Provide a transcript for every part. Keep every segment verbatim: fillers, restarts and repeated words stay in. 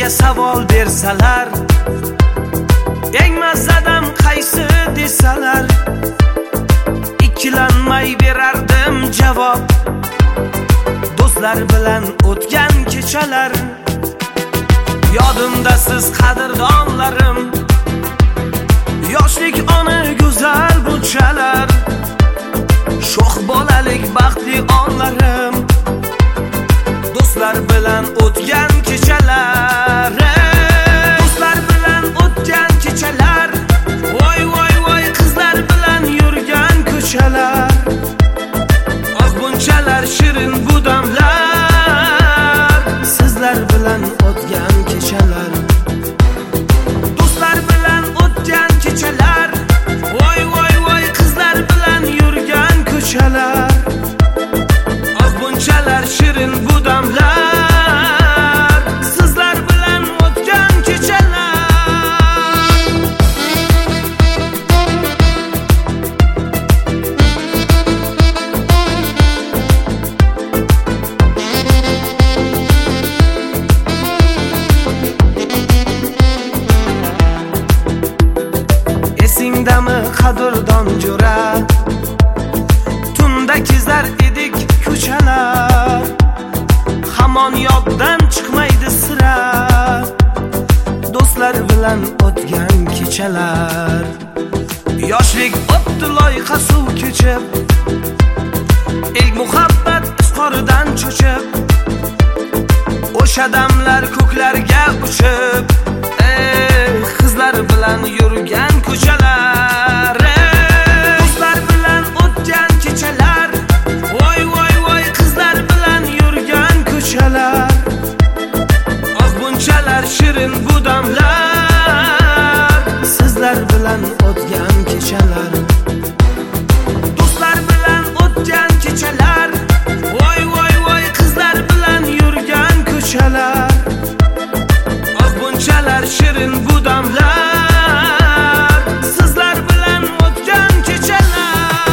senga savol bersalar, eng mazadam qaysi desalar, ikkilanmay berardim javob. Do'stlar bilan o'tgan kechalar, yodimda siz qadrdonlarim, yoshlik ona go'zal bunchalar, sho'x bolalik baxtli onlarim. Do'stlar bilan o'tgan kechalar, do'stlar bilan o'tgan kechalar, voy voy voy qizlar bilan yurgan ko'chalar, ah bunchalar shirin bu damlar, sizlar bilan o'tgan kechalar. Do'stlar bilan o'tgan kechalar, voy voy voy qizlar bilan yurgan ko'chalar, ah bunchalar shirin bu damlar, sizlar bilan o'tgan kechalar. Esingdami qadrdon jo'ra, tunda kezar edik ko'chalar, hamon yoddan chiqmaydi sira, do'stlar bilan o'tgan kechalar. Yoshlik o'tdi loyqa suv kechib, ilk muhabbat izqoridan cho'chib, o'sha damlar ko'klarga uchib, ey qizlar bilan yurgan ko'chalar, do'stlar bilan o'tgan kechalar, voy voy voy qizlar bilan yurgan ko'chalar, ah bunchalar shirin bu damlar, sizlar bilan o'tgan kechalar. Do'stlar bilan o'tgan kechalar, voy voy voy qizlar bilan yurgan ko'chalar, ah bunchalar shirin bu damlar, sizlar bilan o'tgan kechalar.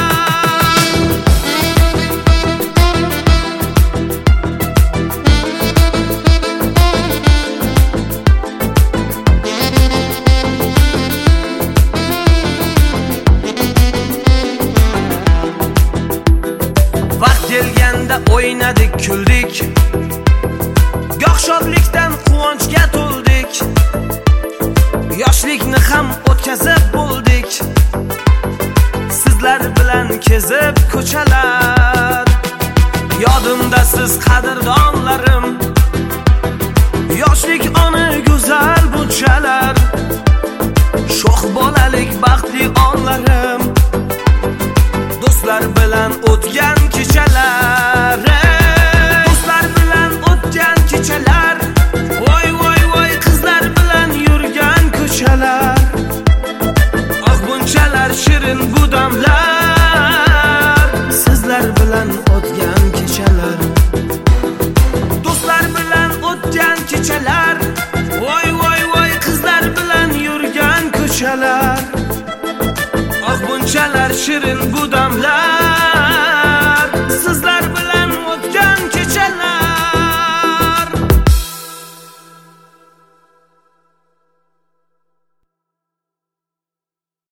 Vaqt kelganda o'ynadik, kuldik, goh shodlikdan quvonchga to'ldik, yoshlikni ham o'tkazib bo'ldik, sizlar bilan kezib ko'chalar. Yodimda siz qadrdonlarim, yoshlik ona go'zal bunchalar, sho'x bolalik baxtli onlarim. Do'stlar bilan o'tgan kechalar, do'stlar bilan o'tgan kechalar, voy voy voy qizlar bilan yurgan ko'chalar, ah bunchalar shirin bu damlar, sizlar bilan o'tgan kechalar. Do'stlar bilan o'tgan kechalar, voy voy voy qizlar bilan yurgan ko'chalar, ah bunchalar shirin bu damlar.